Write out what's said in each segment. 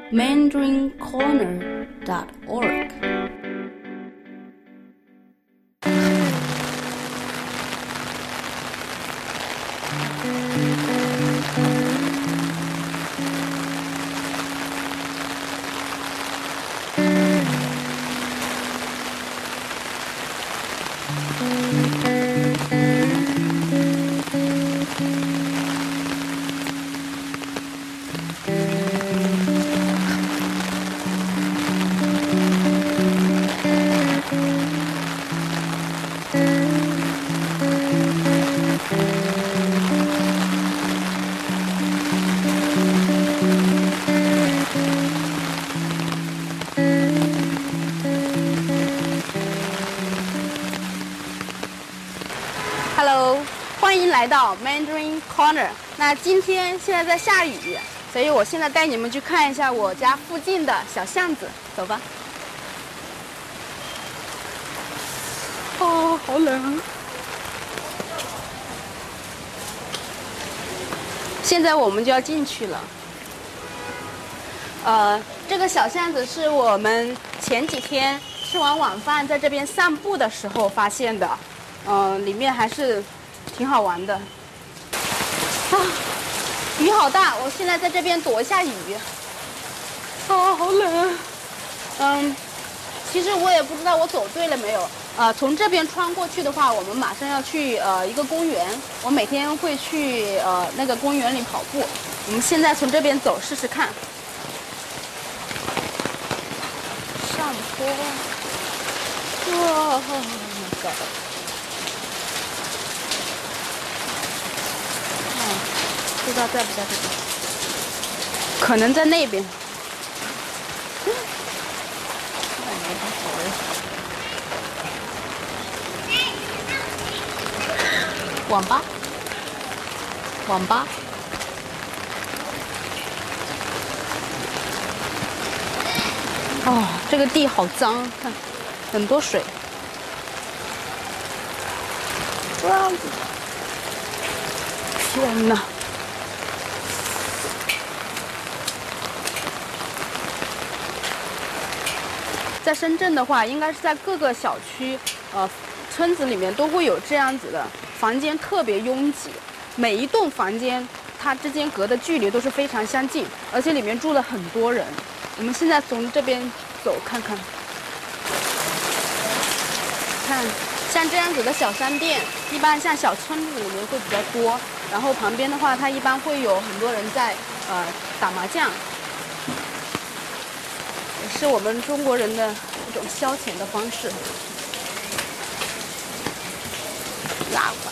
mandarincorner.org。Hello， 欢迎来到 Mandarin Corner。那现在在下雨，所以我现在带你们去看一下我家附近的小巷子，走吧。哦，好冷啊！现在我们就要进去了。这个小巷子是我们前几天吃完晚饭在这边散步的时候发现的。里面还是挺好玩的。啊，雨好大，我现在在这边躲一下雨。啊，好冷啊。其实我也不知道我走对了没有。从这边穿过去的话，我们马上要去一个公园。我每天会去那个公园里跑步。我们现在从这边走试试看。上坡。哇，那个。不知道在不在这边，可能在那边。网吧，网吧。哦，这个地好脏，看，很多水。天哪！在深圳的话，应该是在各个小区、村子里面都会有这样子的房间，特别拥挤。每一栋房间它之间隔的距离都是非常相近，而且里面住了很多人。我们现在从这边走看看，看像这样子的小商店，一般像小村子里面会比较多。然后旁边的话，它一般会有很多人在打麻将。是我们中国人的一种消遣的方式。喇叭，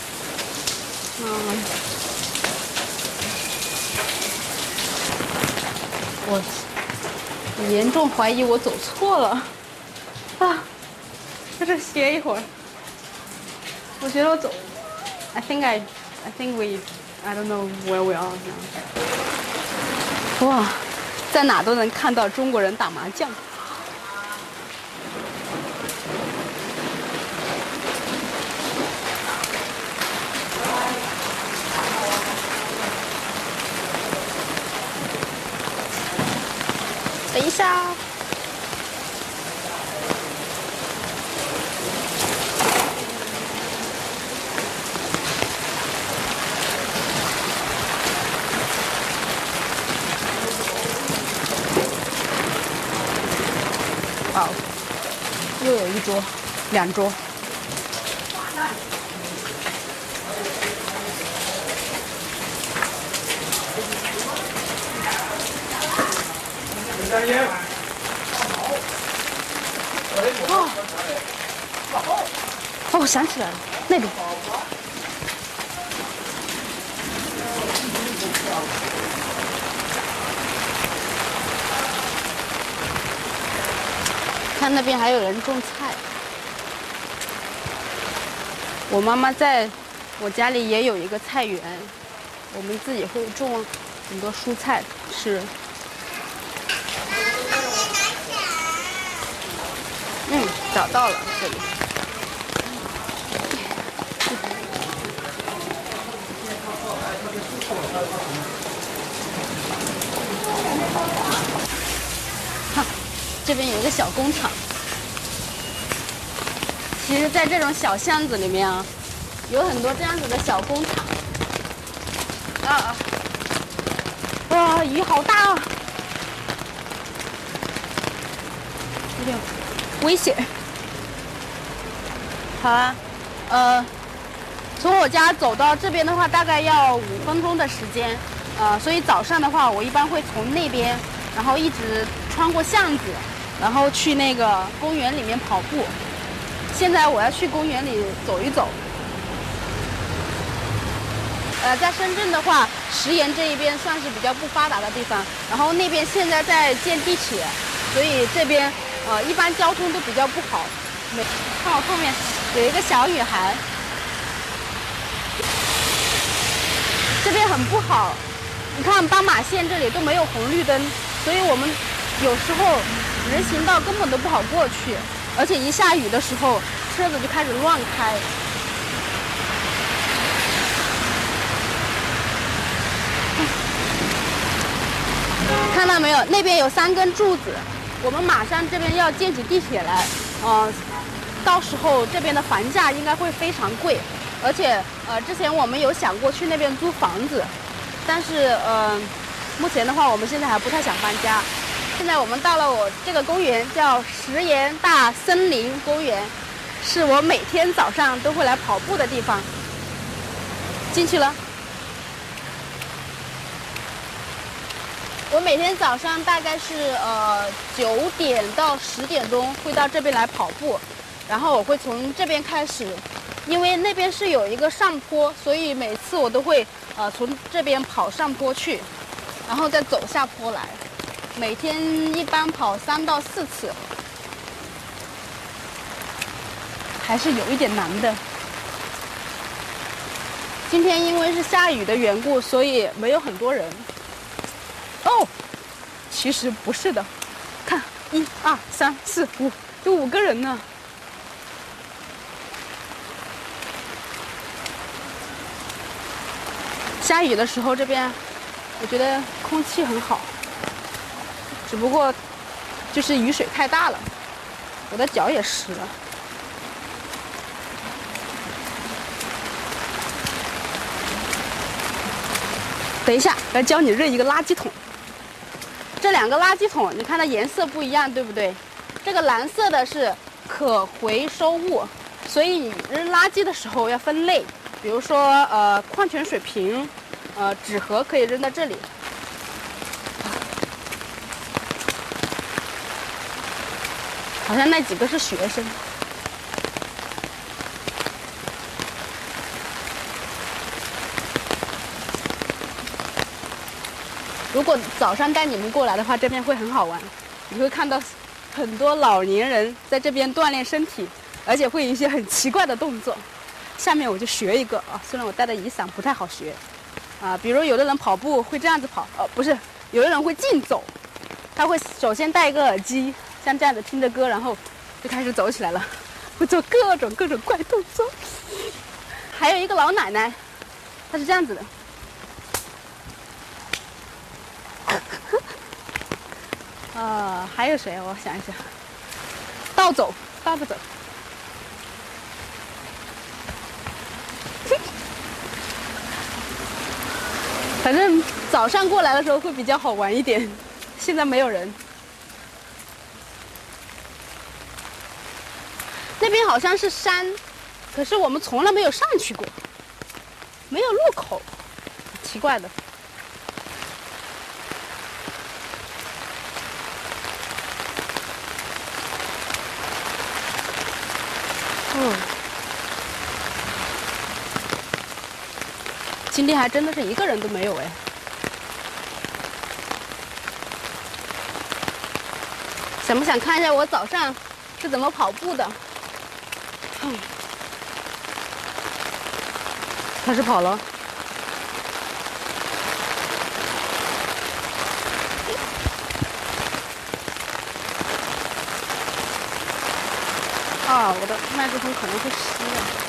我严重怀疑我走错了啊！在这歇一会儿。我觉得我走 I think I don't know where we are now。哇！在哪都能看到中国人打麻将。等一下。好，又有一桌，2桌。哦，我想起来了，那边。看那边还有人种菜。我妈妈在我家里也有一个菜园，我们自己会种很多蔬菜吃。找到了这里。 这边有一个小工厂。其实，在这种小巷子里面啊，有很多这样子的小工厂。哇，雨好大啊，有点危险。好啊，从我家走到这边的话，大概要5分钟的时间。所以早上的话，我一般会从那边，然后一直穿过巷子，然后去那个公园里面跑步。现在我要去公园里走一走。在深圳的话，石岩这一边算是比较不发达的地方，然后那边现在在建地铁，所以这边一般交通都比较不好。看我后面有一个小女孩，这边很不好。你看斑马线这里都没有红绿灯，所以我们有时候人行道根本都不好过去，而且一下雨的时候，车子就开始乱开。看到没有？那边有3根柱子，我们马上这边要建起地铁来，到时候这边的房价应该会非常贵，而且之前我们有想过去那边租房子，但是目前的话，我们现在还不太想搬家。现在我们到了我这个公园，叫石岩大森林公园，是我每天早上都会来跑步的地方。进去了。我每天早上大概是9点到10点钟会到这边来跑步，然后我会从这边开始，因为那边是有一个上坡，所以每次我都会从这边跑上坡去，然后再走下坡来。每天一般跑3到4次，还是有一点难的。今天因为是下雨的缘故，所以没有很多人。哦，其实不是的，看1、2、3、4、5，有5个人呢。下雨的时候，这边我觉得空气很好，只不过就是雨水太大了，我的脚也湿了。等一下，来教你扔一个垃圾桶。这2个垃圾桶，你看它颜色不一样，对不对？这个蓝色的是可回收物，所以你扔垃圾的时候要分类，比如说矿泉水瓶，纸盒可以扔到这里。好像那几个是学生。如果早上带你们过来的话，这边会很好玩。你会看到很多老年人在这边锻炼身体，而且会有一些很奇怪的动作。下面我就学一个啊，虽然我带的雨伞不太好学啊。比如有的人跑步会这样子跑，不是，有的人会竞走，他会首先戴一个耳机，像这样子听着歌，然后就开始走起来了，会做各种怪动作。还有一个老奶奶，她是这样子的。还有谁？我想一想，倒走，倒着走。反正早上过来的时候会比较好玩一点，现在没有人。那边好像是山，可是我们从来没有上去过，没有路口，奇怪的。今天还真的是一个人都没有哎。想不想看一下我早上是怎么跑步的？开始跑了。我的麦克风可能会湿了。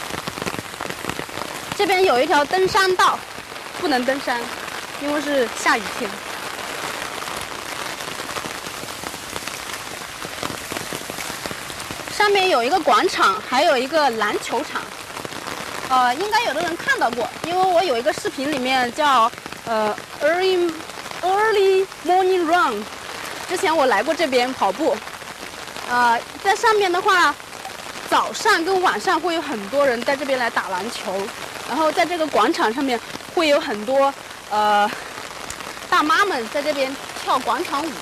这边有一条登山道，不能登山，因为是下雨天。 上面有一个广场，还有一个篮球场。应该有的人看到过，因为我有一个视频里面叫early morning run。之前我来过这边跑步。在上面的话，早上跟晚上会有很多人在这边来打篮球，然后在这个广场上面会有很多大妈们在这边跳广场舞。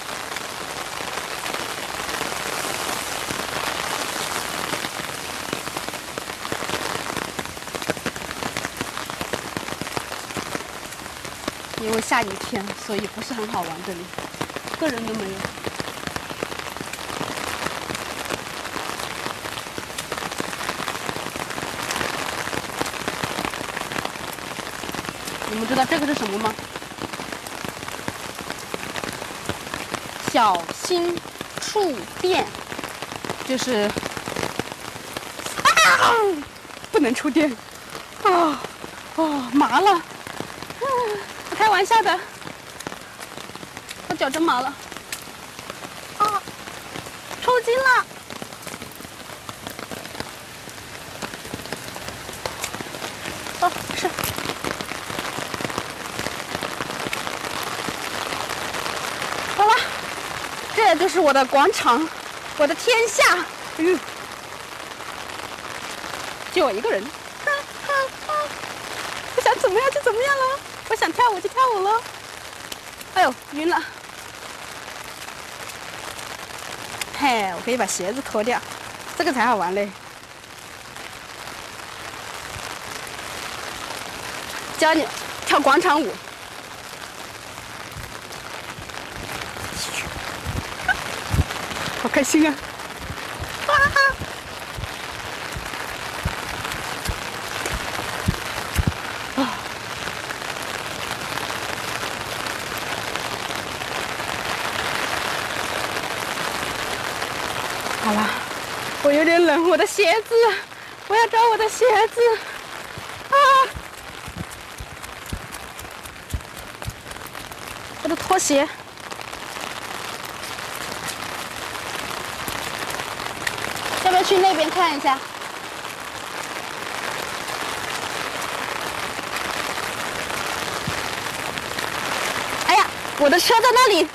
因为下雨天，所以不是很好玩，这里个人都没有。你们知道这个是什么吗？小心触电，就是不能触电，麻了。开玩笑的，我脚真麻了，抽筋了。是。好了，这就是我的广场，我的天下。就我一个人，我想怎么样就怎么样了。我想跳舞就跳舞了，哎呦，晕了！嘿，我可以把鞋子脱掉，这个才好玩嘞。教你跳广场舞，好开心啊！好了，我有点冷，我的鞋子，我要找我的鞋子，我的拖鞋，要不要去那边看一下？哎呀，我的车在那里。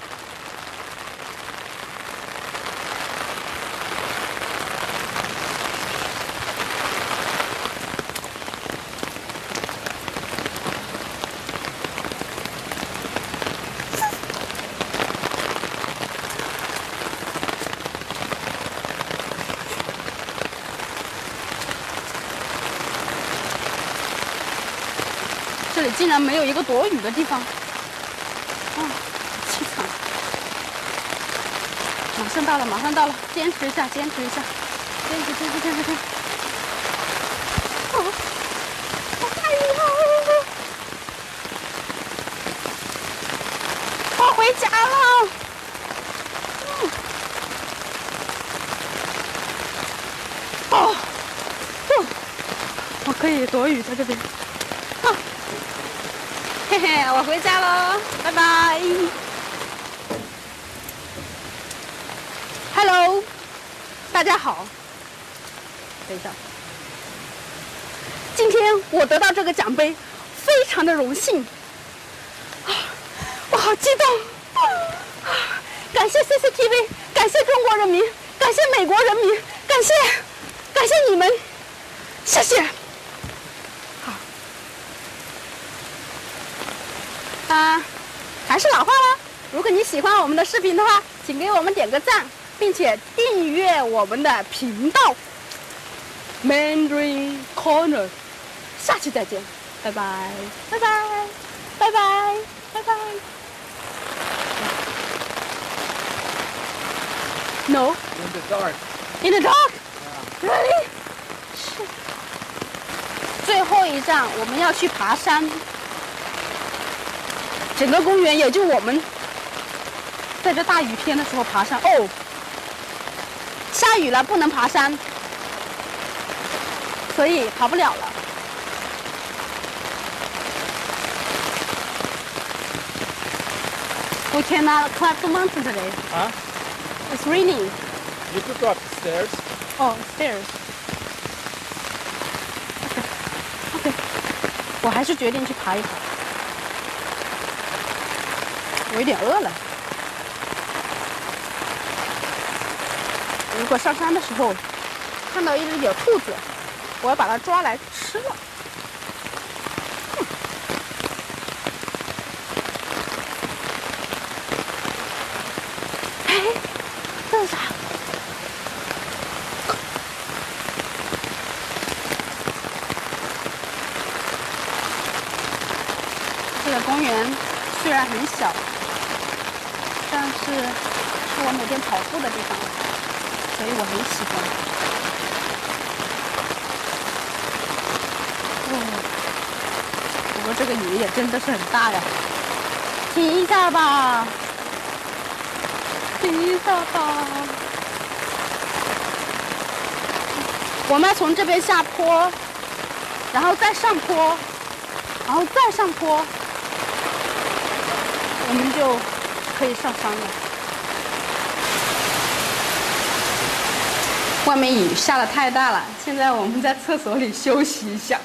这里竟然没有一个躲雨的地方，凄惨！马上到了，马上到了，坚持一下，坚持一下，坚持！太厉害了！我回家了。我可以躲雨在这边。嘿嘿，我回家喽，拜拜。Hello， 大家好。等一下，今天我得到这个奖杯，非常的荣幸。我好激动！感谢 CCTV， 感谢中国人民，感谢美国人民，感谢你们，谢谢。还是老话啦，如果你喜欢我们的视频的话，请给我们点个赞，并且订阅我们的频道 Mandarin Corner。下期再见，拜拜，拜拜，拜拜，拜拜。No. In the dark. In the dark. Really? 是。最后一站，我们要去爬山。整个公园也就我们在这大雨天的时候爬山。哦，下雨了不能爬山，所以爬不了了。We cannot climb the mountain today. Huh? It's raining. You could go up the stairs. 哦 ，stairs。OK， 我还是决定去爬一爬。我有点饿了。如果上山的时候看到一只野兔子，我要把它抓来吃了。哎，这是啥？这个公园虽然很小，但是我每天跑步的地方，所以我很喜欢。不过这个雨也真的是很大呀！停一下吧，停一下吧。我们要从这边下坡，然后再上坡，然后再上坡，我们就可以上山了。外面雨下得太大了，现在我们在厕所里休息一下，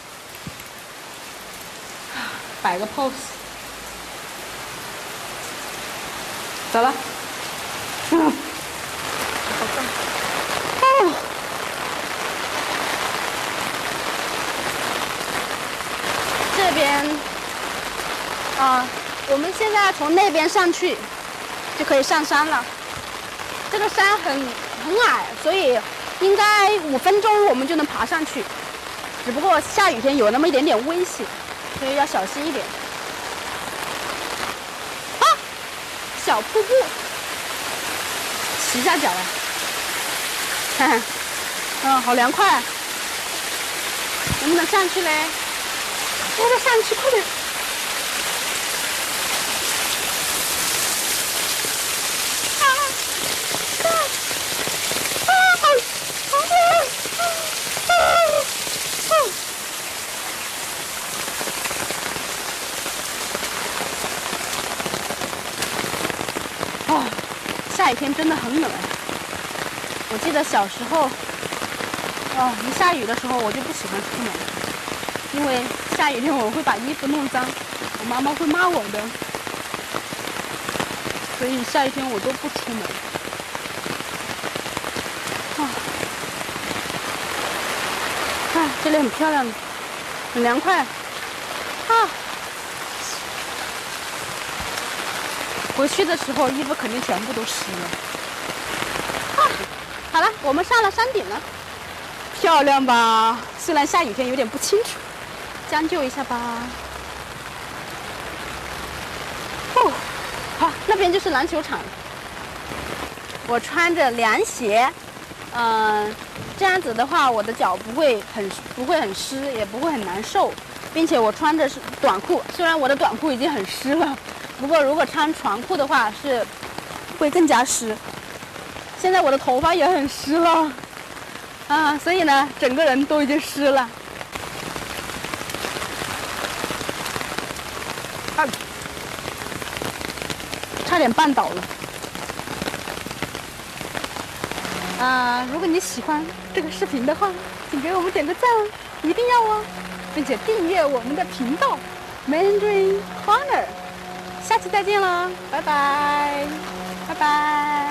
摆个 pose， 走了。这边我们现在从那边上去就可以上山了。这个山很矮，所以应该5分钟我们就能爬上去。只不过下雨天有那么一点点危险，所以要小心一点。啊，小瀑布，洗下脚了，看看，好凉快，能不能上去嘞？我得上去，快点！下雨天真的很冷。我记得小时候，一下雨的时候我就不喜欢出门，因为下雨天我会把衣服弄脏，我妈妈会骂我的，所以下雨天我都不出门。这里很漂亮，很凉快。回去的时候衣服肯定全部都湿了。好了，我们上了山顶了，漂亮吧？虽然下雨天有点不清楚，将就一下吧。好，那边就是篮球场。我穿着凉鞋，这样子的话，我的脚不会很湿，也不会很难受，并且我穿着是短裤，虽然我的短裤已经很湿了。不过，如果穿长裤的话，是会更加湿。现在我的头发也很湿了，所以呢，整个人都已经湿了。差点绊倒了。如果你喜欢这个视频的话，请给我们点个赞，一定要哦，并且订阅我们的频道 Mandarin Corner。下期再见了，拜拜，拜拜。